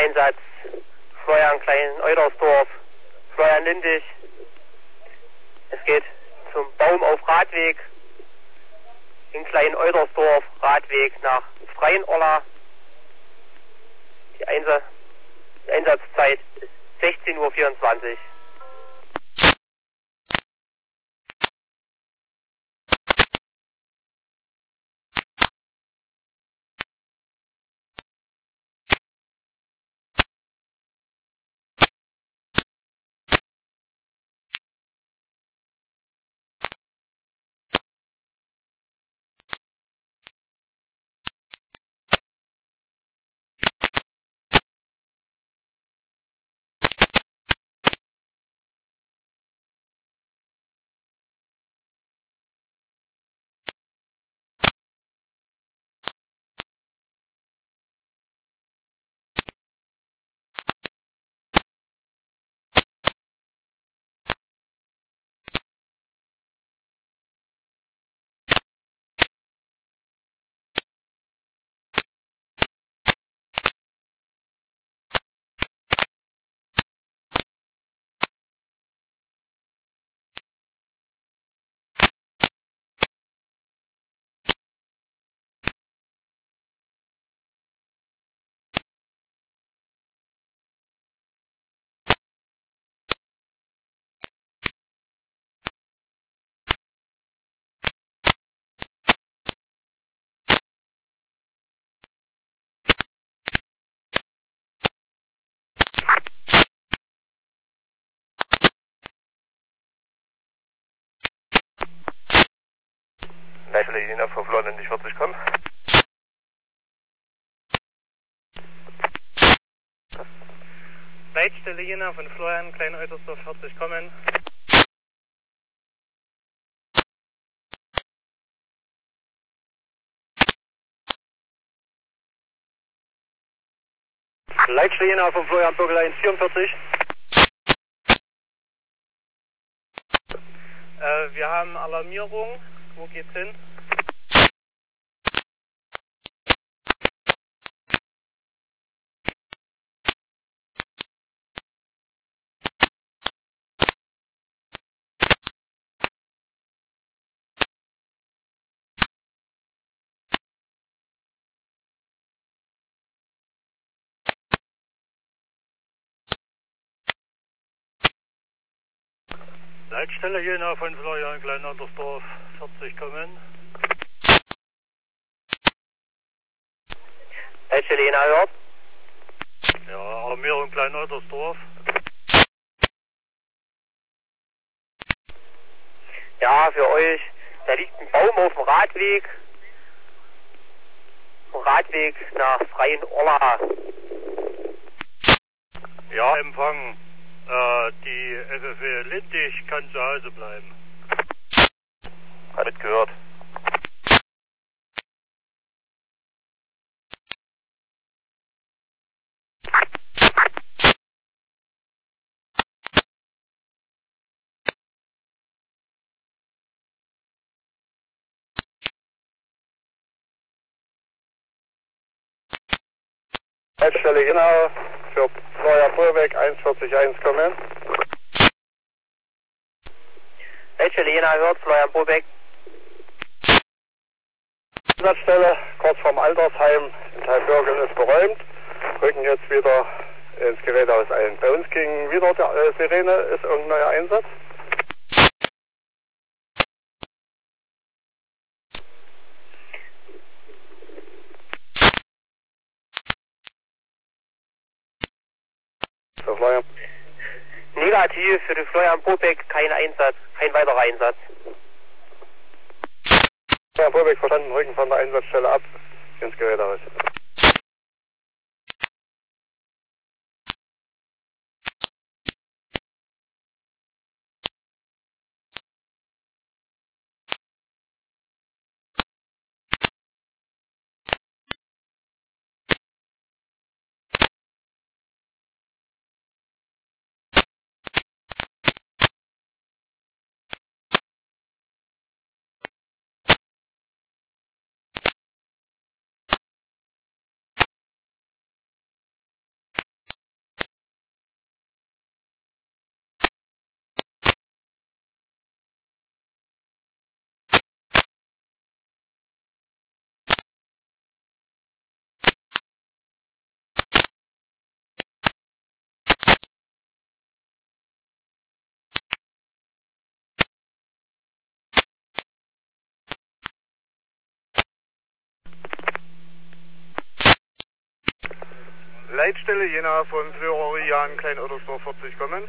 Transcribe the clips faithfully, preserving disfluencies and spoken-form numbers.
Einsatz Florian Klein-Eudersdorf, Florian Lindig. Es geht zum Baum auf Radweg in Klein-Eudersdorf, Radweg nach Freienorla. Die, Einsatz, die Einsatzzeit ist sechzehn Uhr vierundzwanzig. Leitstelle Jena von Florian Lindig vierzig kommen. Leitstelle Jena von Florian Klein-Eudersdorf vierzig kommen. Leitstelle Jena von Florian Bürgelein vierundvierzig. Äh, wir haben Alarmierung. Wo geht's hin? Leitstelle Jena von Florian Klein-Eudersdorf vierzig kommen. Leitstelle Jena hört. Ja, Alarmierung Klein-Eudersdorf. Ja, für euch, da liegt ein Baum auf dem Radweg. Radweg nach Freienorla. Ja, Empfang. Äh, die F F W Lindig kann zu Hause bleiben. Hat es gehört. Leitstelle Jena für Florian Bürbeck eins vierzig eins kommen. Leitstelle Jena hört, Florian Bobeck. Einsatzstelle kurz vorm Altersheim in Teilbürgeln ist geräumt. Rücken jetzt wieder ins Gerätehaus ein. Bei uns ging wieder die äh, Sirene. Ist irgendein neuer Einsatz? So, Florian. Negativ für den Florian Bobeck, kein Einsatz, kein weiterer Einsatz. Florian Bürbeck verstanden, Rücken von der Einsatzstelle ab ins Gerätehaus. Leitstelle Jena von Florian Klein-Oedersdorf vierzig kommen.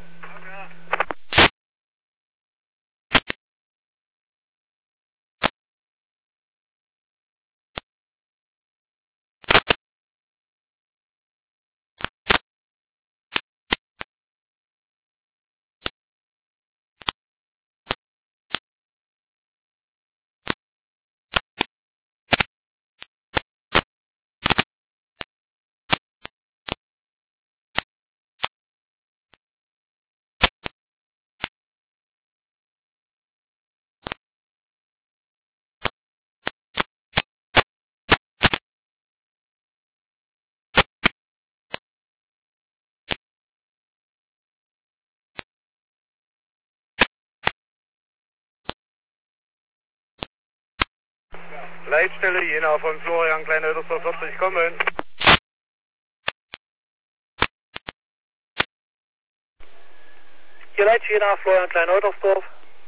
Leitstelle Jena von Florian Klein-Oedersdorf vierzig kommen. Hier Leitstelle Jena, Florian Klein-Oedersdorf.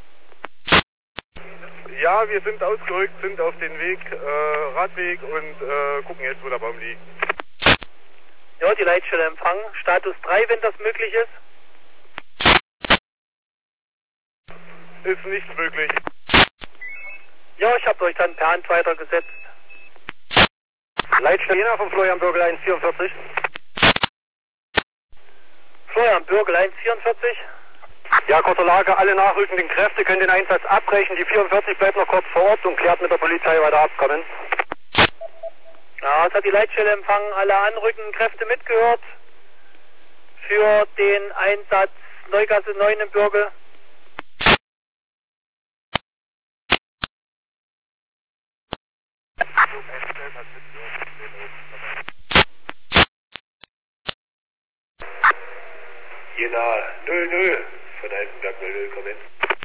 Ja, wir sind ausgerückt, sind auf den Weg, äh, Radweg und äh, gucken jetzt, wo der Baum liegt. Ja, die Leitstelle empfangen. Status drei, wenn das möglich ist. Ist nicht möglich. Ja, ich habe euch dann per Hand weitergesetzt. Leitstelle Jena von Florian Bürgel eins vierundvierzig. Florian Bürgel eins vierundvierzig. Ja, kurze Lage, alle nachrückenden Kräfte können den Einsatz abbrechen. Die vierundvierzig bleibt noch kurz vor Ort und klärt mit der Polizei weiter abkommen. Ja, es hat die Leitstelle empfangen, alle anrückenden Kräfte mitgehört. Für den Einsatz Neugasse neun im Bürgel. Jena null null von Eisenberg null null kommen.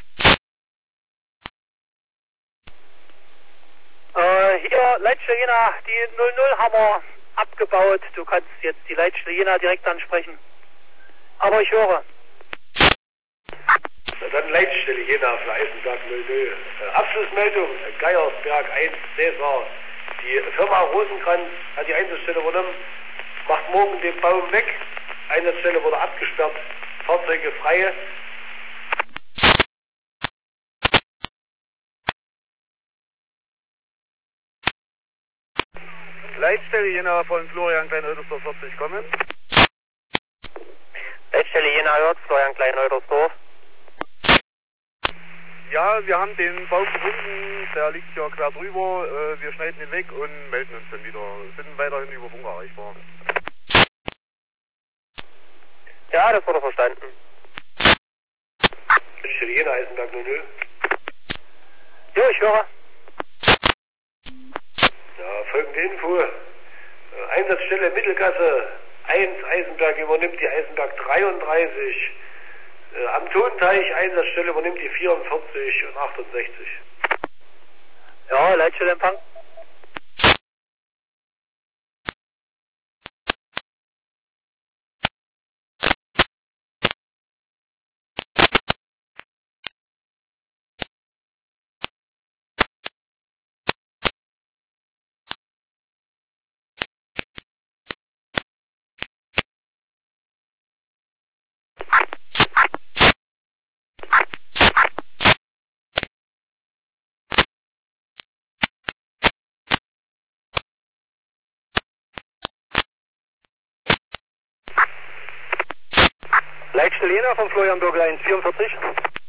Äh, hier Leitstelle Jena, die null null haben wir abgebaut. Du kannst jetzt die Leitstelle Jena direkt ansprechen. Aber ich höre. Na dann Leitstelle Jena für Eisenberg null null. Äh, Abschlussmeldung, äh, Geiersberg eins Cäsar. Die Firma Rosenkranz hat die Einsatzstelle übernommen, macht morgen den Baum weg. Einsatzstelle wurde abgesperrt, Fahrzeuge freie. Leitstelle Jena von Florian Klein-Oedersdorf vierzig kommen. Leitstelle Jena hört, Florian Klein-Oedersdorf. Ja, wir haben den Baum gefunden, der liegt hier quer drüber. Äh, wir schneiden ihn weg und melden uns dann wieder. Sind weiterhin über Funk erreichbar. Ja, das wurde verstanden. Leitstelle Jena Eisenberg null null. Jo, ich höre. Ja, folgende Info. Äh, Einsatzstelle Mittelgasse eins Eisenberg übernimmt die Eisenberg dreiunddreißig. Äh, am Tonteich Einsatzstelle übernimmt die vierundvierzig und achtundsechzig. Ja, Leitstelle Empfang. Leitstelle Jena von Florian Bürgel eins vierundvierzig.